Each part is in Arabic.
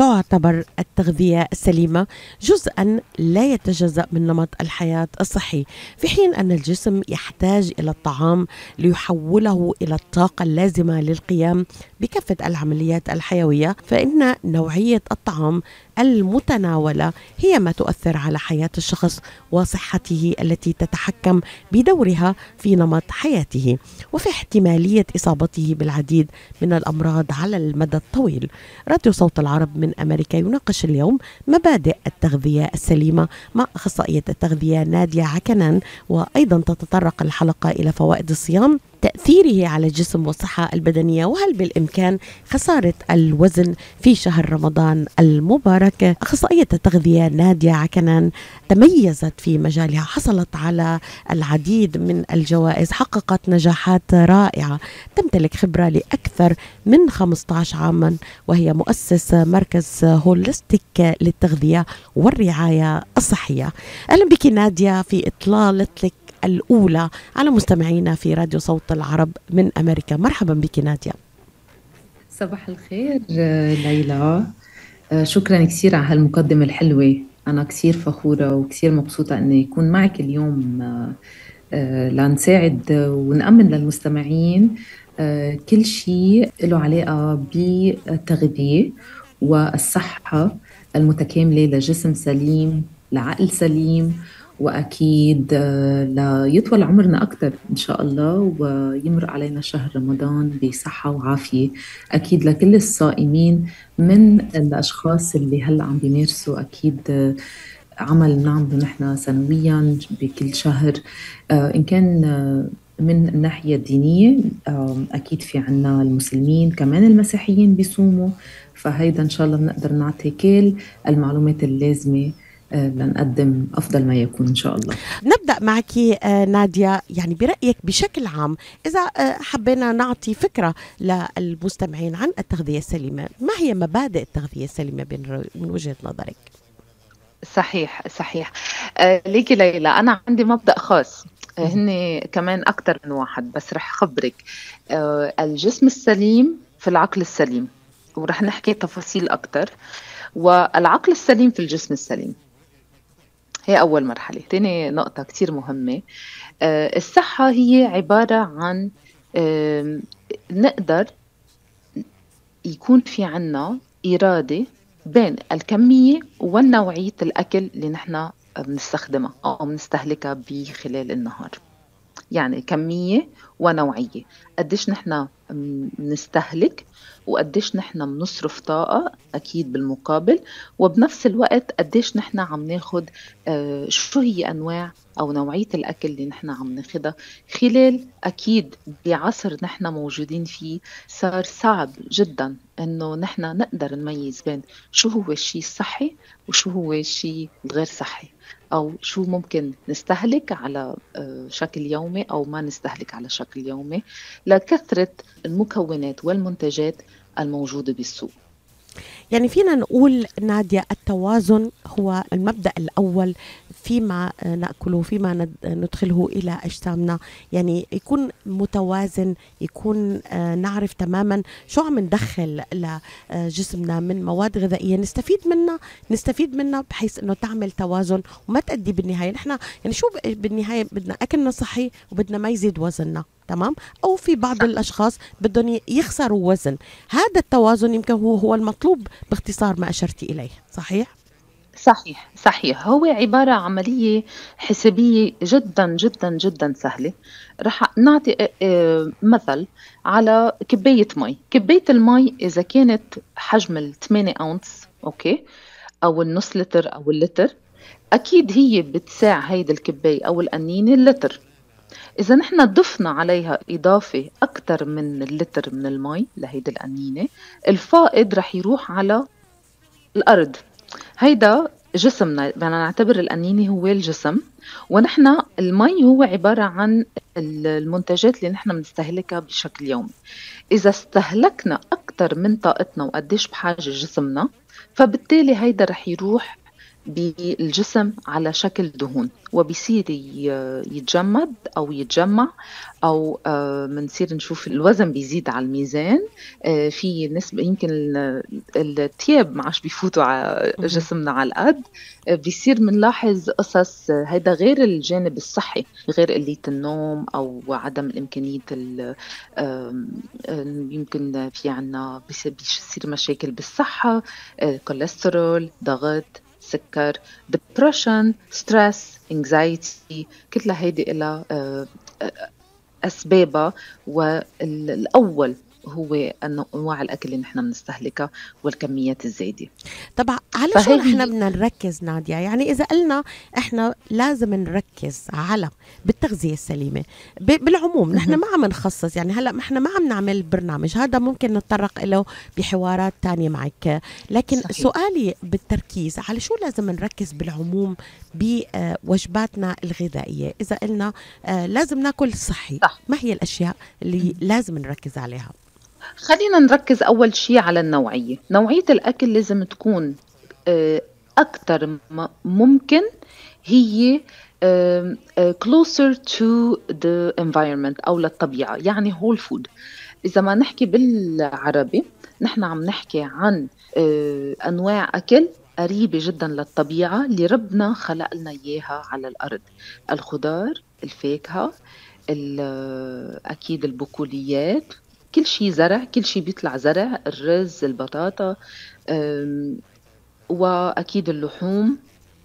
تعتبر التغذية السليمة جزءا لا يتجزأ من نمط الحياة الصحي، في حين أن الجسم يحتاج إلى الطعام ليحوله إلى الطاقة اللازمة للقيام بكافة العمليات الحيوية، فإن نوعية الطعام المتناولة هي ما تؤثر على حياة الشخص وصحته التي تتحكم بدورها في نمط حياته وفي احتمالية إصابته بالعديد من الأمراض على المدى الطويل. راديو صوت العرب من أمريكا يناقش اليوم مبادئ التغذية السليمة مع أخصائية التغذية نادية عكنان، وأيضا تتطرق الحلقة إلى فوائد الصيام، تأثيره على الجسم والصحة البدنية، وهل بالإمكان خسارة الوزن في شهر رمضان المبارك. أخصائية التغذية نادية عكنان تميزت في مجالها، حصلت على العديد من الجوائز، حققت نجاحات رائعة، تمتلك خبرة لأكثر من 15 عاما، وهي مؤسس مركز هولستيك للتغذية والرعاية الصحية. أهلا بك نادية في إطلالتك الأولى على مستمعينا في راديو صوت العرب من أمريكا. مرحبا بك نادية. صباح الخير ليلى، شكرا كثير على هالمقدمة الحلوة. أنا كثير فخورة وكثير مبسوطة أني يكون معك اليوم لنساعد ونأمن للمستمعين كل شيء له علاقة بالتغذية والصحة المتكاملة لجسم سليم لعقل سليم، وأكيد ليطول عمرنا أكتر إن شاء الله ويمرق علينا شهر رمضان بصحة وعافية. أكيد لكل الصائمين من الأشخاص اللي هلأ عم بيمارسوا أكيد عمل بنعمله نحن سنويا بكل شهر، إن كان من الناحية الدينية أكيد في عنا المسلمين كمان المسيحيين بيصوموا، فهيدا إن شاء الله بنقدر نعطي كل المعلومات اللازمة لنقدم أفضل ما يكون إن شاء الله. نبدأ معك نادية، يعني برأيك بشكل عام إذا حبينا نعطي فكرة للمستمعين عن التغذية السليمة، ما هي مبادئ التغذية السليمة من وجهة نظرك؟ صحيح. ليكي ليلى، أنا عندي مبدأ خاص، هن كمان أكتر من واحد، بس رح خبرك. الجسم السليم في العقل السليم، ورح نحكي تفاصيل أكتر. والعقل السليم في الجسم السليم، هي أول مرحلة. تاني نقطة كتير مهمة، الصحة هي عبارة عن نقدر يكون في عنا إرادة بين الكمية والنوعية الأكل اللي نحن بنستخدمها أو بنستهلكها بخلال النهار. يعني كمية ونوعية، قديش نحن بنستهلك وقديش نحن بنصرف طاقة أكيد بالمقابل، وبنفس الوقت قديش نحن عم ناخد شو هي أنواع أو نوعية الأكل اللي نحن عم ناخدها خلال. أكيد بعصر نحن موجودين فيه صار صعب جدا إنه نحن نقدر نميز بين شو هو الشيء الصحي وشو هو الشيء الغير صحي، أو شو ممكن نستهلك على شكل يومي أو ما نستهلك على شكل يومي لكثرة المكونات والمنتجات الموجودة بالسوق. يعني فينا نقول نادية التوازن هو المبدأ الأول فيما نأكله، فيما ندخله إلى أجسامنا، يعني يكون متوازن، يكون نعرف تماما شو عم ندخل لجسمنا من مواد غذائية نستفيد منها بحيث أنه تعمل توازن وما تأدي بالنهاية. نحن يعني شو بالنهاية بدنا أكلنا صحي وبدنا ما يزيد وزننا، تمام؟ أو في بعض الأشخاص بدهم يخسروا وزن. هذا التوازن يمكن هو المطلوب باختصار ما أشرتي إليه، صحيح؟ صحيح. هو عبارة عن عملية حسابية جدا جدا جدا سهلة. رح نعطي مثل على كباية مي. كباية المي إذا كانت حجم 8 أونس أوكي، أو النص لتر أو اللتر، أكيد هي بتساع هيدا الكباية أو القنينة اللتر. إذا نحن ضفنا عليها إضافة أكتر من اللتر من المي لهيدا القنينة، الفائض رح يروح على الأرض. هيدا جسمنا، بدنا نعتبر القنينة هو الجسم، ونحن المي هو عبارة عن المنتجات اللي نحن بنستهلكها بشكل يومي. إذا استهلكنا أكتر من طاقتنا وقديش بحاجة جسمنا، فبالتالي هيدا رح يروح بالجسم على شكل دهون، وبيصير يتجمد أو يتجمع، أو منصير نشوف الوزن بيزيد على الميزان. في نسبة يمكن التياب ما عادش بيفوتوا على مهم. جسمنا على القد. بيصير منلاحظ قصص، هيدا غير الجانب الصحي، غير قلة النوم أو عدم الإمكانية يمكن في عنا بيصير مشاكل بالصحة، كوليسترول، ضغط، سكر، depression، stress، anxiety. كلها هيدي إلها أسبابها، والأول هو أنواع الأكل اللي نحن بنستهلكها والكميات الزايدة. طبعا على شو فهي نحن هي بدنا نركز نادية؟ يعني إذا قلنا إحنا لازم نركز على بالتغذية السليمة بالعموم، نحن مهم. ما عم نخصص، يعني هلأ إحنا ما عم نعمل برنامج، هذا ممكن نتطرق له بحوارات تانية معك، لكن صحيح. سؤالي بالتركيز على شو لازم نركز بالعموم بوجباتنا الغذائية. إذا قلنا لازم ناكل صحي، صح. ما هي الأشياء اللي لازم نركز عليها؟ خلينا نركز أول شيء على النوعية. نوعية الأكل لازم تكون أكتر ممكن هي closer to the environment أو للطبيعة، يعني whole food. إذا ما نحكي بالعربي، نحن عم نحكي عن أنواع أكل قريبة جدا للطبيعة اللي ربنا خلق لنا إياها على الأرض. الخضار، الفاكهة، أكيد البقوليات، كل شيء زرع، كل شيء بيطلع زرع، الرز، البطاطا، وأكيد اللحوم،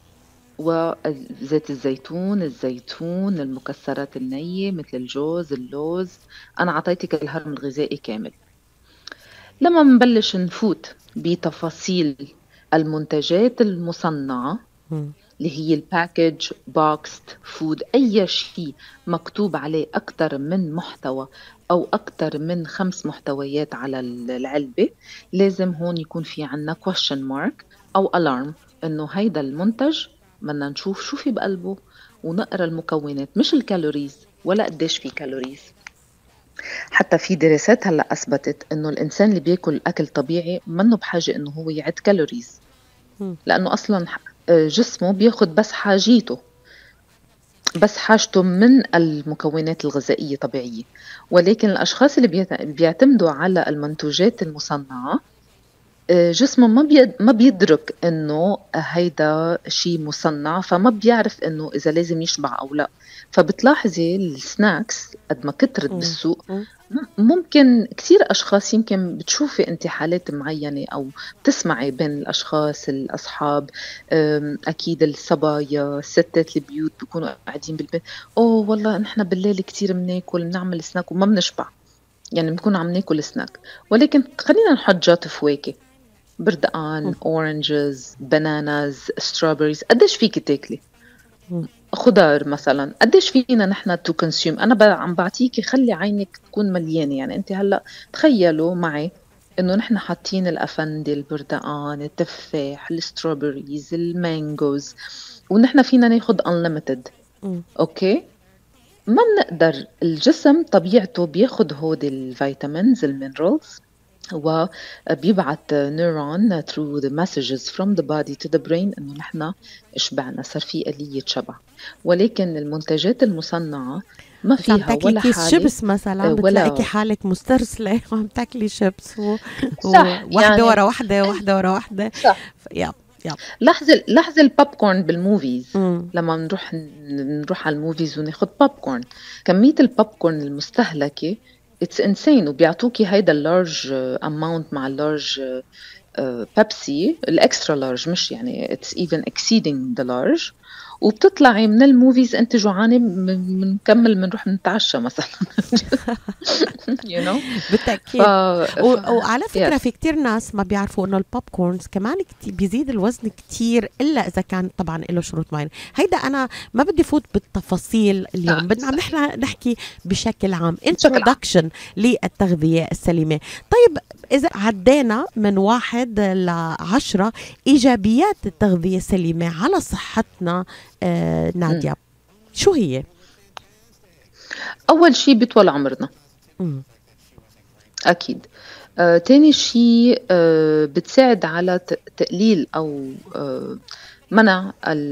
وزيت الزيتون، الزيتون، المكسرات النية مثل الجوز، اللوز. أنا عطيتك الهرم الغذائي كامل. لما منبلش نفوت بتفاصيل المنتجات المصنعة مم. اللي هي الباكج بوكسد فود، أي شيء مكتوب عليه أكتر من محتوى أو أكتر من 5 محتويات على العلبة، لازم هون يكون في عنا question mark أو alarm إنه هيدا المنتج بدنا نشوف شو في بقلبه ونقرأ المكونات، مش الكالوريز ولا قديش في كالوريز. حتى في دراسات هلأ أثبتت إنه الإنسان اللي بياكل أكل طبيعي منه بحاجة إنه هو يعد كالوريز، مم. لأنه أصلا جسمه بياخد بس حاجيته، بس حاجته من المكونات الغذائية طبيعية. ولكن الأشخاص اللي بيعتمدوا على المنتوجات المصنعة، جسمه ما بيدرك إنه هيدا شيء مصنع، فما بيعرف إنه إذا لازم يشبع أو لا. فبتلاحظي السناكس قد ما كترت مم. بالسوق، مم. ممكن كتير أشخاص، يمكن بتشوفي أنت حالات معينة أو بتسمعي بين الأشخاص الأصحاب، أكيد الصبايا، ستات البيوت بيكونوا قاعدين بالبيت، أوه والله نحن بالليل كتير بناكل، بنعمل سناك وما بنشبع، يعني بنكون عم ناكل سناك. ولكن خلينا نحط جات فواكه، بردقان، اورنجز، بناناز، ستروبريز، قديش فيك تاكلي؟ مم. خضار مثلا، قديش فينا نحن تو كونسيوم؟ انا عم بعطيكي خلي عينك تكون مليانه. يعني انت هلا تخيلوا معي انه نحن حاطين الافندي، البردقان، التفاح، الستروبريز، المانجوز، ونحن فينا ناخد unlimited. مم. اوكي، ما بنقدر، الجسم طبيعته بياخد هودي الفيتامينز، المينرالز، وبيبعت نيرون through the messages from the body to the brain إنه نحن شبعنا، صار في آلية شبع. ولكن المنتجات المصنعة ما بس عم فيها تاكلي ولا كيس حالة شيبس مثلا، بتلاقيكي ولا حالك مسترسلة وعم تاكلي شيبس صح. وواحدة يعني ورا واحدة، واحدة ورا واحدة. صح. يب يب. لحظة البوب كورن بالموفيز، مم. لما نروح على الموفيز وناخد بوب كورن، كمية البوب كورن المستهلكة it's insane. وبيعطوكي هيدا اللارج اماونت مع اللارج بيبسي الاكسترا لارج، مش يعني it's even exceeding the large. وبتطلعي من الموفيز انت جوعانه، بنكمل بنروح نتعشى مثلا. you know. ف بالتأكيد. وعلى فكرة yes. في كتير ناس ما بيعرفوا انه البوب كورنز كمان بيزيد الوزن كتير، الا اذا كان طبعا له شروط معينة. هيدا انا ما بدي فوت بالتفاصيل اليوم، بدنا عم نحن نحكي بشكل عام بشكل عام. introduction للتغذية السليمة. طيب إذا عدينا من 1 ل10 إيجابيات التغذية السليمة على صحتنا، نادية، شو هي؟ أول شيء بيطول عمرنا. أكيد. تاني شيء بتساعد على تقليل أو منع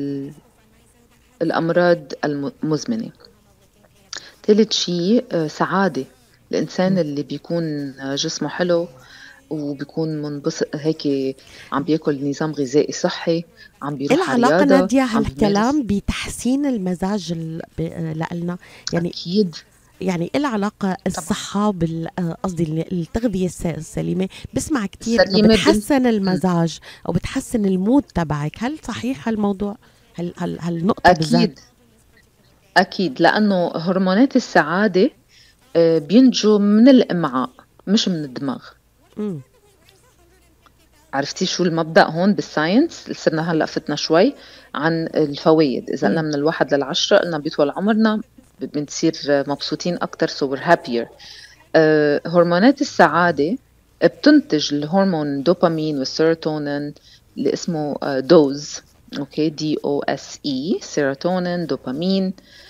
الأمراض المزمنة. ثالث شيء سعادة. الإنسان اللي بيكون جسمه حلو وبيكون منبسط هيك، عم بياكل نظام غذائي صحي، عم بيروح على العلاقة رياضة، نادية عم بيمارس. هالكلام بتحسين المزاج لنا يعني أكيد يعني إيه العلاقة الصحة قصدي التغذية السليمة؟ بسمع كتير إنه السليمة بتحسن المزاج أو بتحسن المود تبعك، هل صحيح هالموضوع؟ هالنقطة بالذات؟ أكيد أكيد، لأنه هرمونات السعادة بينتجوا من الإمعاء مش من الدماغ. مم. عرفتي شو المبدأ هون بالساينس؟ صرنا هلأ فتنا شوي عن الفوائد. إذا قلنا من 1 ل10 قلنا بيطول عمرنا، بنصير مبسوطين أكتر، so we're happier. هرمونات السعادة بتنتج الهرمون دوبامين والسيروتونين اللي اسمه دوز، اوكي، DOSE، سيروتونين، دوبامين.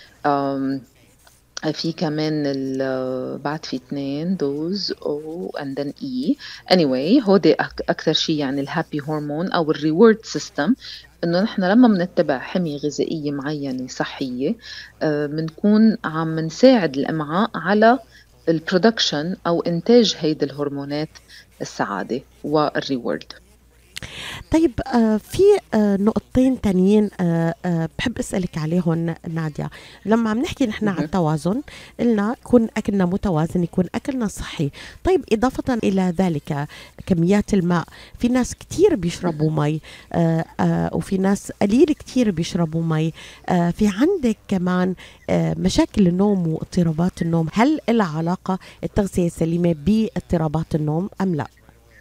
في كمان بعد في 2 دوز O and then E. anyway هودي أكثر شيء يعني الهابي هرمون أو الريورد سيستم، إنه نحن لما بنتبع حمية غذائية معينة صحية بنكون عم نساعد الأمعاء على البرودكشن أو إنتاج هيدي الهرمونات السعادة والريورد. طيب في نقطتين تانيين بحب أسألك عليهم نادية. لما عم نحكي نحن عن التوازن، قلنا يكون أكلنا متوازن، يكون أكلنا صحي. طيب إضافة إلى ذلك كميات الماء، في ناس كتير بيشربوا مي وفي ناس قليل كتير بيشربوا مي. في عندك كمان مشاكل النوم واضطرابات النوم، هل لها علاقة التغذية السليمة باضطرابات النوم أم لا؟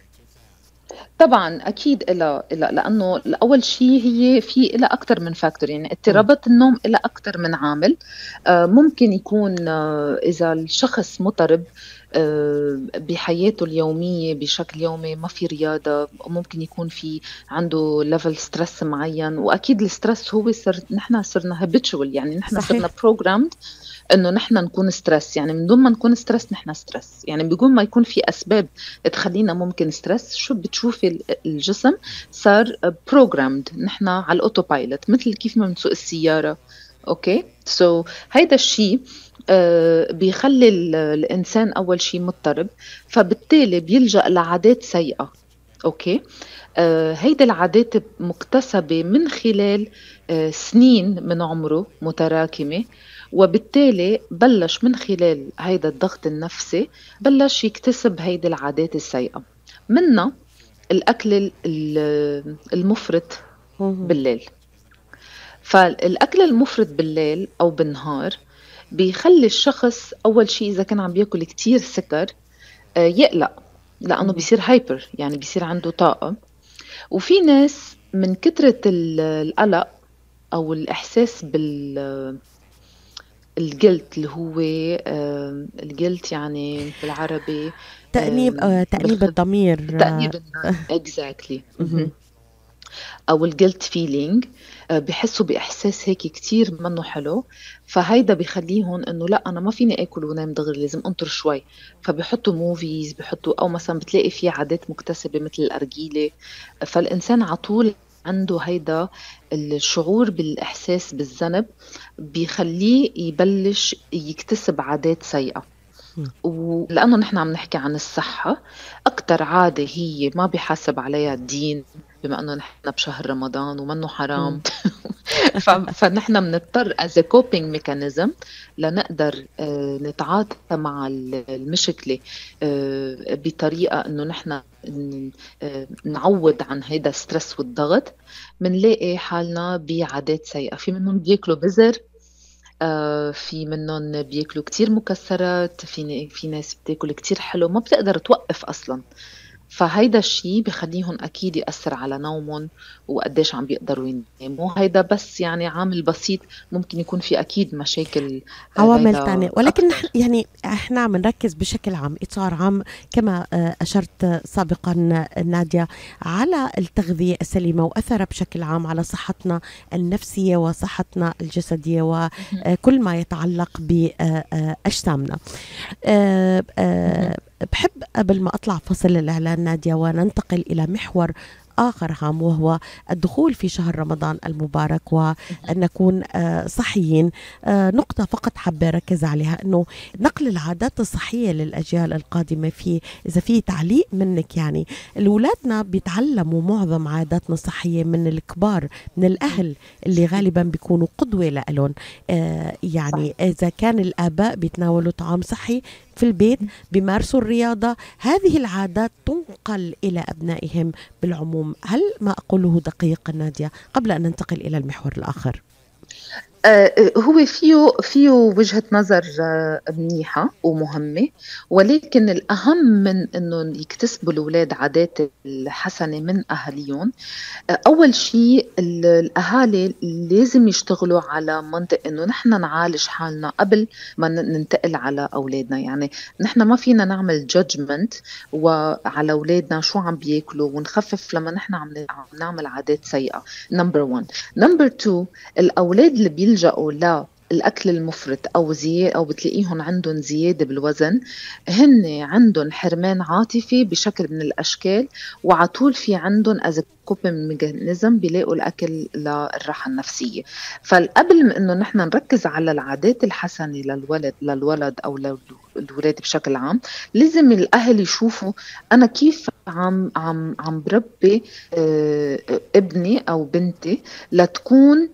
طبعا اكيد لانه اول شيء هي في لها اكثر من فاكتور، يعني اضطرابات النوم لها اكثر من عامل. ممكن يكون اذا الشخص مضطرب بحياته اليومية بشكل يومي، ما في رياضة، ممكن يكون في عنده ليفل ستريس معين. وأكيد الستريس هو نحن صرنا هابيتشوال، يعني نحن صرنا بروجرامد انه نحن نكون ستريس، يعني من دون ما نكون ستريس نحن ستريس. يعني بدون ما يكون في اسباب تخلينا ممكن ستريس، شو بتشوفي الجسم صار بروجرامد، نحن على الاوتو بايلوت مثل كيف ما بنسوق السياره. اوكي، سو هيدا الشيء بيخلي الانسان اول شيء مضطرب، فبالتالي بيلجأ لعادات سيئه. اوكي، هيدا العادات مكتسبه من خلال سنين من عمره متراكمه، وبالتالي بلش من خلال هيدا الضغط النفسي بلش يكتسب هيدي العادات السيئة. منها الأكل المفرط بالليل. فالأكل المفرط بالليل أو بالنهار بيخلي الشخص أول شيء إذا كان عم بيأكل كتير سكر يقلق، لأنه بيصير هايبر، يعني بيصير عنده طاقة. وفي ناس من كترة القلق أو الإحساس الجلت، اللي هو الجلت يعني بالعربي تأنيب الضمير. تأنيب exactly. أو الجلت فيلينج، بحسوا بإحساس هيك كتير منه حلو. فهيدا بيخليهم إنه لا أنا ما فيني أكل ونام دغري، لازم أنطر شوي. فبيحطوا موفيز، بيحطوا، أو مثلا بتلاقي في عادات مكتسبة مثل الأرجيلة. فالإنسان عطول عنده هيدا الشعور بالإحساس بالذنب، بيخليه يبلش يكتسب عادات سيئة. ولأنه نحن عم نحكي عن الصحة، أكتر عادة هي ما بيحاسب عليها الدين، بما أنه نحن بشهر رمضان ومنه حرام فنحن بنضطر as a coping mechanism لنقدر نتعاطى مع المشكلة بطريقة أنه نحن نعوض عن هيدا السترس والضغط. منلاقي حالنا بعادات سيئة. في منهم بياكلوا بذر، في منهم بياكلوا كتير مكسرات، في ناس بتاكل كتير حلو ما بتقدر توقف أصلا. فهيدا الشيء بخليهم أكيد يأثر على نومهم وقديش عم بيقدروا يناموا. هيدا بس يعني عامل بسيط، ممكن يكون في أكيد مشاكل عوامل تانية، ولكن يعني احنا عم نركز بشكل عام، إطار عام كما أشرت سابقا نادية، على التغذية السليمة وأثرها بشكل عام على صحتنا النفسية وصحتنا الجسدية وكل ما يتعلق بأجسامنا. بحب قبل ما أطلع فصل الإعلان نادية وننتقل إلى محور آخر هام، وهو الدخول في شهر رمضان المبارك وأن نكون صحيين. نقطة فقط حابة أركز عليها، أنه نقل العادات الصحية للأجيال القادمة. إذا في تعليق منك، يعني الأولادنا بيتعلموا معظم عاداتنا الصحية من الكبار، من الأهل اللي غالبا بيكونوا قدوة لهم. يعني إذا كان الآباء بيتناولوا طعام صحي في البيت، بيمارسوا الرياضة، هذه العادات تنقل إلى أبنائهم بالعموم. هل ما أقوله دقيق نادية قبل أن ننتقل إلى المحور الآخر؟ هو فيه وجهة نظر منيحة ومهمة، ولكن الأهم من إنه يكتسبوا الأولاد عادات الحسنة من أهاليهم، أول شيء الأهالي لازم يشتغلوا على منطق إنه نحن نعالج حالنا قبل ما ننتقل على أولادنا. يعني نحن ما فينا نعمل judgment وعلى أولادنا شو عم بياكلوا ونخفف لما نحن عم نعمل عادات سيئة. نمبر 1. نمبر 2، الأولاد اللي بيلجأوا الأكل المفرط أو بتلاقيهم عندهم زيادة بالوزن، هن عندهم حرمان عاطفي بشكل من الأشكال، وعطول في عندهم as a coping mechanism بيلاقوا الأكل للراحة النفسية. فالقبل من إنه نحن نركز على العادات الحسنة للولد أو الولاد بشكل عام، لازم الأهل يشوفوا أنا كيف عم بربي ابني أو بنتي لتكون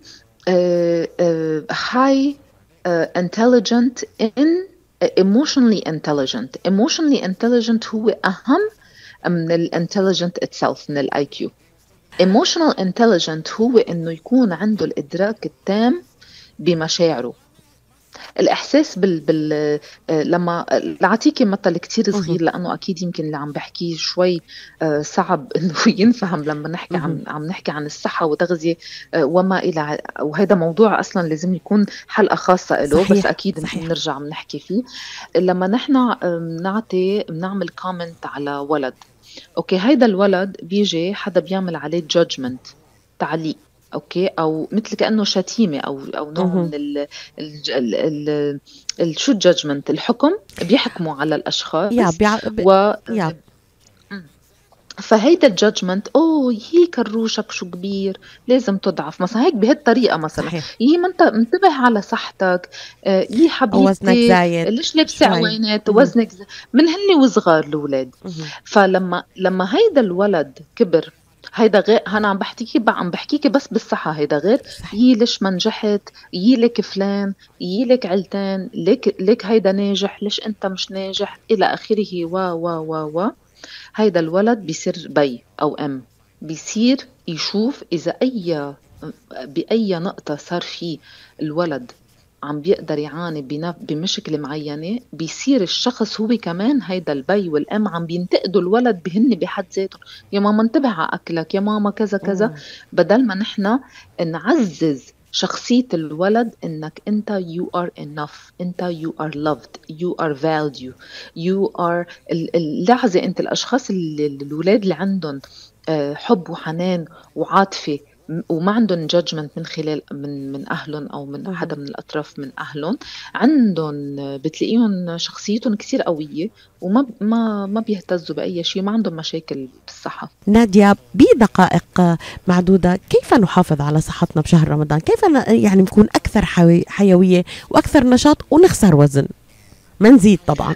high intelligent in emotionally intelligent هو أهم من ال intelligent itself، من ال IQ. emotional intelligent هو إنه يكون عنده الإدراك التام بمشاعره، الإحساس لما لأعطيكي مثل كتير صغير، لأنه أكيد يمكن اللي عم بحكيه شوي صعب إنه ينفهم لما نحكي عم نحكي عن الصحة وتغذية وما إلى، وهذا موضوع أصلا لازم يكون حلقة خاصة له. بس أكيد نرجع بنحكي فيه. لما نحن بنعمل كومنت على ولد، أوكي، هيدا الولد بيجي حدا بيعمل عليه judgment، تعليق، اوكي، او مثل كانه شتيمه او نوع من شو الجادجمنت، الحكم، بيحكموا على الاشخاص فهيدا الجادجمنت، هي كروشك شو كبير لازم تضعف مثلا، هيك بهالطريقه مثلا. هي ما انت منتبه على صحتك، يي حبيبتي وزنك زايد، ليش لابسه عوينات، وزنك من هن وصغار الاولاد. فلما هيدا الولد كبر، هيدا غير، أنا عم بحكيكي بس بالصحة، هيدا غير يي ليش ما نجحت، يي لك فلان، يي لك علتان، لك هيدا ناجح، ليش أنت مش ناجح، إلى آخره. و هيدا الولد بيصير بي أو أم، بيصير يشوف إذا بأي نقطة صار فيه الولد عم بيقدر يعاني بمشكلة معينة، بيصير الشخص هو كمان هيدا البي والأم عم بينتقدوا الولد بهن بحد ذاته. يا ماما انتبه على أكلك، يا ماما كذا كذا، بدل ما نحن نعزز شخصية الولد إنك أنت you are enough، أنت you are loved، you are valued، you are اللحظة. أنت الأشخاص الولاد اللي عندهم حب وحنان وعاطفة وما عندهم judgment من خلال من أهلهم أو من حدا من الأطراف من أهلهم، عندهم بتلاقيهم شخصيتهم كتير قوية وما ما بيهتزوا بأي شيء، ما عندهم مشاكل بالصحة. نادية، بدقائق معدودة، كيف نحافظ على صحتنا بشهر رمضان؟ كيف يعني نكون أكثر حيوية وأكثر نشاط ونخسر وزن ما نزيد طبعا؟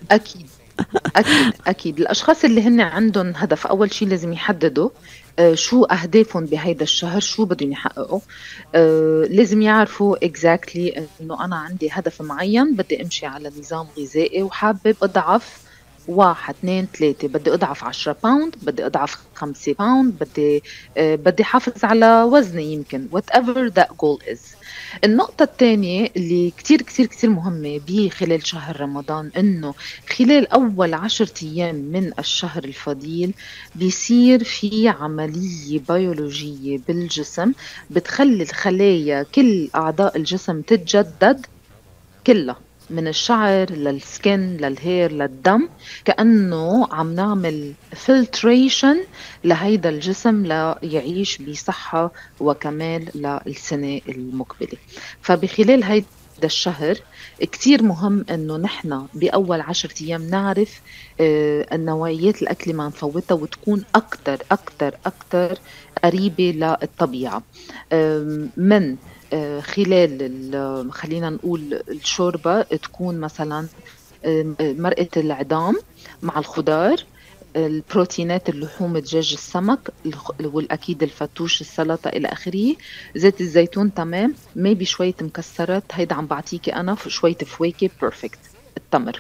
أكيد الأشخاص اللي هن عندهم هدف، أول شيء لازم يحددوا شو أهدافهم بهيدا الشهر، شو بدهم يحققوا. لازم يعرفوا exactly إنه أنا عندي هدف معين، بدي أمشي على نظام غذائي وحابب أضعف 1 2 3، بدي أضعف 10 باوند، بدي أضعف 5 باوند، بدي حافظ على وزني، يمكن whatever that goal is. النقطة الثانية اللي كتير كتير كتير مهمة بخلال شهر رمضان، إنه خلال أول 10 أيام من الشهر الفضيل بيصير في عملية بيولوجية بالجسم بتخلي الخلايا، كل أعضاء الجسم تتجدد كلها، من الشعر للسكن للهير للدم، كأنه عم نعمل فلتريشن لهيدا الجسم ليعيش بصحة وكمال للسنة المقبلة. فبخلال الشهر كتير مهم إنه نحن بأول 10 أيام نعرف النوعيات الأكل ما نفوتها وتكون أكتر قريبة للطبيعة من خلال خلينا نقول الشوربة تكون مثلا مرقة العظام مع الخضار، البروتينات، اللحوم، الدجاج، السمك، والأكيد الفتوش، السلطة إلى آخره، زيت الزيتون تمام، ميبي شوية مكسرات، هيدا عم بعطيكي أنا شوية فواكه بيرفكت، التمر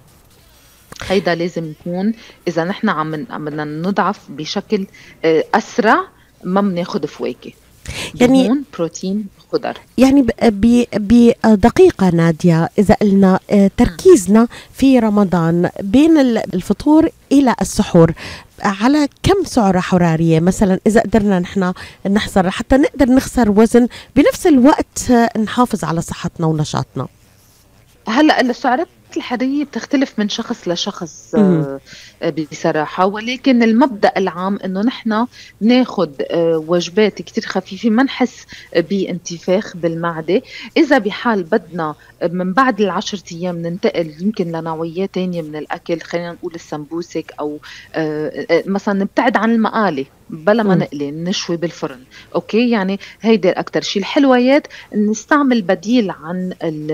هيدا لازم يكون. إذا نحن بدنا نضعف بشكل أسرع ما بناخد فواكه، يعني دهون، بروتين، خضر. يعني بدقيقة نادية، إذا قلنا تركيزنا في رمضان بين الفطور إلى السحور على كم سعرة حرارية مثلا، إذا قدرنا نحن نحصر حتى نقدر نخسر وزن بنفس الوقت نحافظ على صحتنا ونشاطنا؟ هلأ السعرات الحرارية بتختلف من شخص لشخص بصراحة، ولكن المبدأ العام إنه نحن ناخد وجبات كتير خفيفة، ما نحس بانتفاخ بالمعدة. إذا بحال بدنا من بعد 10 أيام ننتقل يمكن لنوعيات تانية من الأكل، خلينا نقول السمبوسك أو مثلا نبتعد عن المقالي، بلا ما نقلي نشوي بالفرن، أوكي، يعني هيدا أكتر شيء. الحلويات نستعمل بديل عن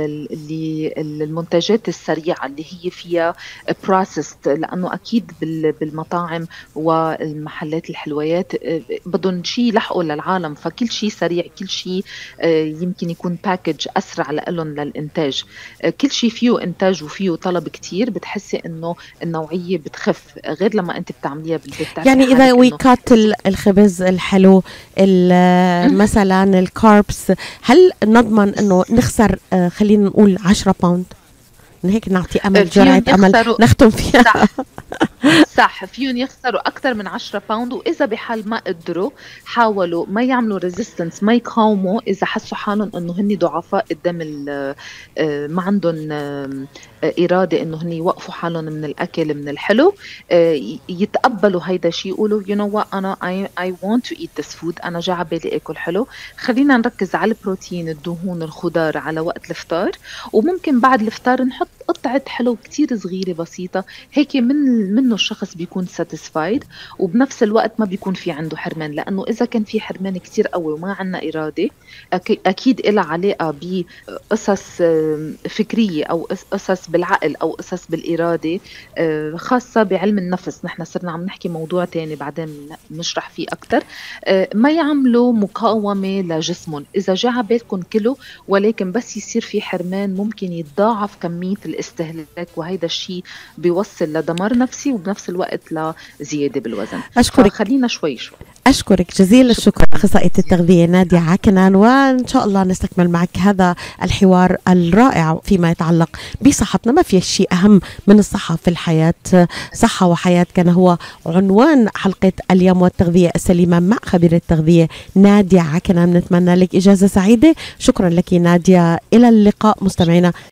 المنتجات السريعة اللي هي فيها processed، لأنه أكيد بالمطاعم والمحلات الحلويات بدهم شيء يلحقوا للعالم، فكل شيء سريع، كل شيء يمكن يكون باكج أسرع لهم للإنتاج. كل شيء فيه إنتاج وفيه طلب كتير، بتحسي إنه النوعية بتخف غير لما أنت بتعمليها بالبيت. يعني إذا ويكات الخبز الحلو مثلا الكاربس، هل نضمن إنه نخسر خلينا نقول 10 باوند؟ هيك نعطي أمل، جرعة أمل نختم فيها. صح، فيهم يخسروا أكثر من 10 باوند، وإذا بحال ما قدروا حاولوا ما يعملوا ريزيستنس، ما يقاوموا، إذا حسوا حالهم إنه هني ضعفاء قدام ما عندهم إرادة إنه هني يوقفوا حالهم من الأكل من الحلو، يتقبلوا هيدا الشيء، يقولوا you know what أنا I want to eat this food، أنا جا عبالي أكل حلو، خلينا نركز على البروتين، الدهون، الخضار على وقت الإفطار، وممكن بعد الإفطار نحط قطعة حلو كتير صغيرة بسيطة، هيك منه الشخص بيكون satisfied، وبنفس الوقت ما بيكون في عنده حرمان، لأنه إذا كان في حرمان كتير قوي وما عنا إرادة، أكيد إلها علاقة بقصص فكرية أو قصص بالعقل أو قصص بالإرادة، خاصة بعلم النفس. نحن صرنا عم نحكي موضوع تاني بعدين نشرح فيه أكتر. ما يعملوا مقاومة لجسمهم، إذا جاء عبالكم كله ولكن بس يصير في حرمان ممكن يتضاعف كمية الاستهلاك، وهيدا الشيء بيوصل لدمار نفسي وبنفس الوقت لزيادة بالوزن. أشكرك، خلينا شوي أشكرك جزيل الشكر أخصائية التغذية نادية عكنان، وإن شاء الله نستكمل معك هذا الحوار الرائع فيما يتعلق بصحتنا. ما في شيء أهم من الصحة في الحياة، صحة وحياة كان هو عنوان حلقة اليوم، والتغذية السليمة مع خبيرة التغذية نادية عكنان. نتمنى لك إجازة سعيدة. شكرا لك نادية، إلى اللقاء مستمعينا.